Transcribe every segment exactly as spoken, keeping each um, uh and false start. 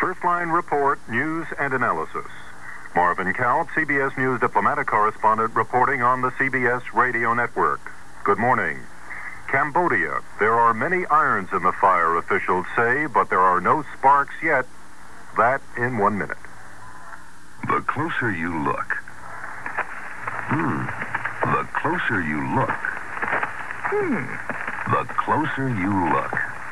First Line Report, news and analysis. Marvin Kalb, C B S News diplomatic correspondent, reporting on the C B S radio network. Good morning. Cambodia. There are many irons in the fire, officials say, but there are no sparks yet. That in one minute. The closer you look. Hmm. The closer you look. Hmm. The closer you look.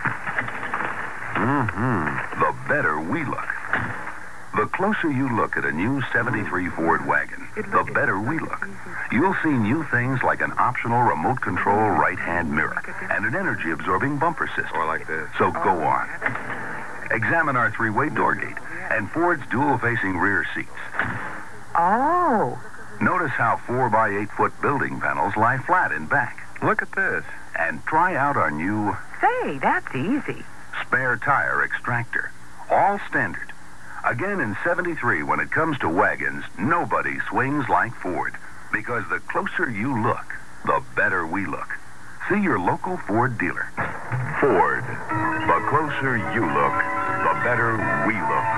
Mm-hmm. The better we look. The closer you look at a new seventy-three Ford wagon, the better we look. You'll see new things like an optional remote control right-hand mirror and an energy-absorbing bumper system. Or like this. So go on. Examine our three-way door gate and Ford's dual-facing rear seats. Oh. Notice how four by eight foot building panels lie flat in back. Look at this. And try out our new Say, that's easy. spare tire extractor. All standard. Again, in seventy-three, when it comes to wagons, nobody swings like Ford. Because the closer you look, the better we look. See your local Ford dealer. Ford. The closer you look, the better we look.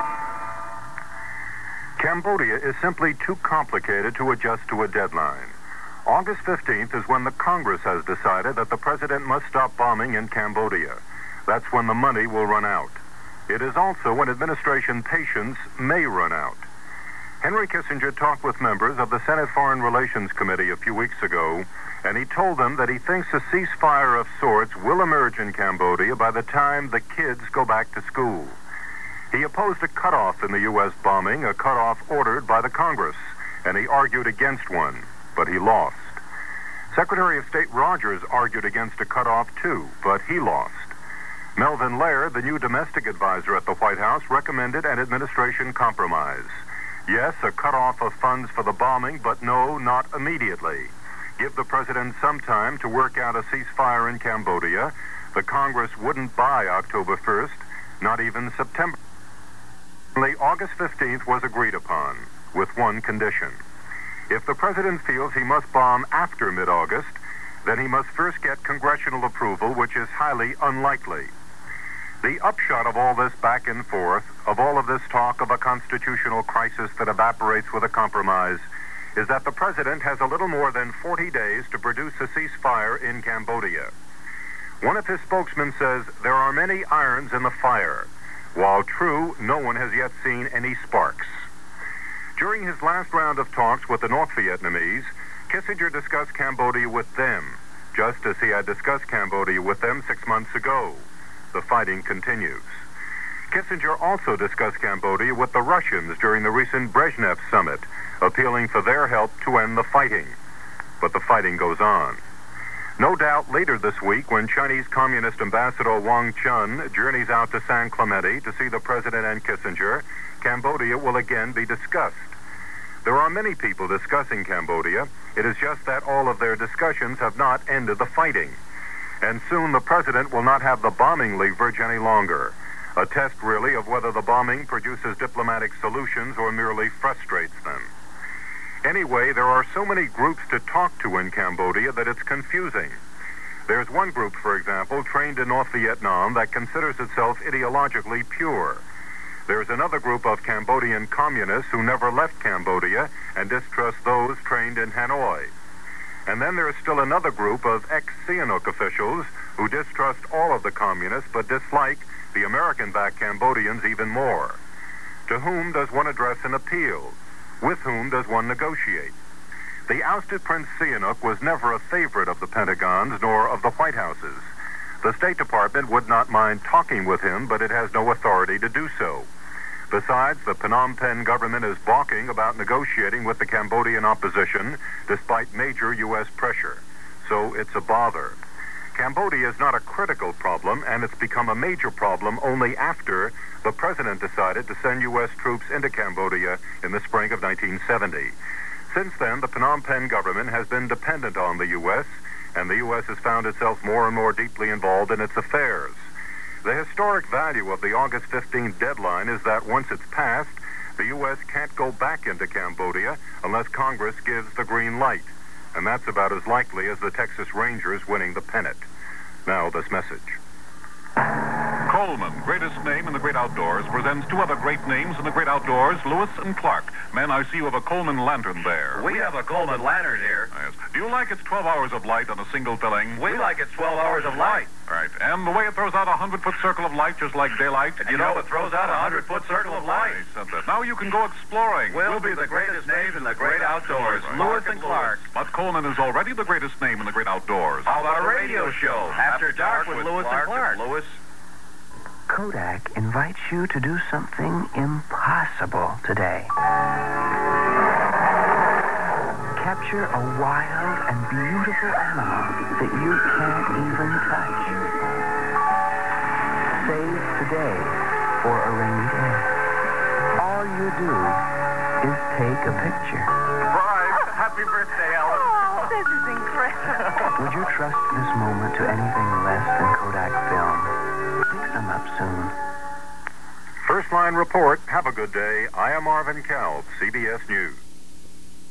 Cambodia is simply too complicated to adjust to a deadline. August fifteenth is when the Congress has decided that the president must stop bombing in Cambodia. That's when the money will run out. It is also when administration patience may run out. Henry Kissinger talked with members of the Senate Foreign Relations Committee a few weeks ago, and he told them that he thinks a ceasefire of sorts will emerge in Cambodia by the time the kids go back to school. He opposed a cutoff in the U S bombing, a cutoff ordered by the Congress, and he argued against one, but he lost. Secretary of State Rogers argued against a cutoff too, but he lost. Melvin Laird, the new domestic advisor at the White House, recommended an administration compromise. Yes, a cutoff of funds for the bombing, but no, not immediately. Give the president some time to work out a ceasefire in Cambodia. The Congress wouldn't buy October first, not even September. Only August fifteenth was agreed upon, with one condition. If the president feels he must bomb after mid-August, then he must first get congressional approval, which is highly unlikely. The upshot of all this back and forth, of all of this talk of a constitutional crisis that evaporates with a compromise, is that the president has a little more than forty days to produce a ceasefire in Cambodia. One of his spokesmen says there are many irons in the fire. While true, no one has yet seen any sparks. During his last round of talks with the North Vietnamese, Kissinger discussed Cambodia with them, just as he had discussed Cambodia with them six months ago. The fighting continues. Kissinger also discussed Cambodia with the Russians during the recent Brezhnev summit, appealing for their help to end the fighting. But the fighting goes on. No doubt later this week, when Chinese Communist Ambassador Wang Chun journeys out to San Clemente to see the president and Kissinger, Cambodia will again be discussed. There are many people discussing Cambodia. It is just that all of their discussions have not ended the fighting. And soon the president will not have the bombing leverage any longer. A test, really, of whether the bombing produces diplomatic solutions or merely frustrates them. Anyway, there are so many groups to talk to in Cambodia that it's confusing. There's one group, for example, trained in North Vietnam that considers itself ideologically pure. There's another group of Cambodian communists who never left Cambodia and distrust those trained in Hanoi. And then there's still another group of ex-Sihanouk officials who distrust all of the communists but dislike the American-backed Cambodians even more. To whom does one address an appeal? With whom does one negotiate? The ousted Prince Sihanouk was never a favorite of the Pentagons nor of the White Houses. The State Department would not mind talking with him, but it has no authority to do so. Besides, the Phnom Penh government is balking about negotiating with the Cambodian opposition despite major U S pressure. So it's a bother. Cambodia is not a critical problem, and it's become a major problem only after the president decided to send U S troops into Cambodia in the spring of nineteen seventy. Since then, the Phnom Penh government has been dependent on the U S, and the U S has found itself more and more deeply involved in its affairs. The historic value of the August fifteenth deadline is that once it's passed, the U S can't go back into Cambodia unless Congress gives the green light. And that's about as likely as the Texas Rangers winning the pennant. Now, this message. Coal Coleman, greatest name in the great outdoors, presents two other great names in the great outdoors, Lewis and Clark. Men, I see you have a Coleman lantern there. We have a Coleman lantern here. Yes. Do you like its twelve hours of light on a single filling? We like its twelve hours of light. Right. And the way it throws out a hundred-foot circle of light just like daylight? And you know it throws out a hundred-foot circle of light. I said that. Now you can go exploring. We'll be the greatest names in the great outdoors, Right. Lewis and Clark. But Coleman is already the greatest name in the great outdoors. How about a radio show? After Dark with Lewis and Clark. Lewis. Kodak invites you to do something impossible today. Capture a wild and beautiful animal that you can't even touch. Save today for a rainy day. All you do is take a picture. Surprise! Happy birthday, Ellen. Oh, this is incredible. Would you trust this moment to anything less than Kodak film? Pick some up soon. First Line Report. Have a good day. I am Marvin Kalb, C B S News.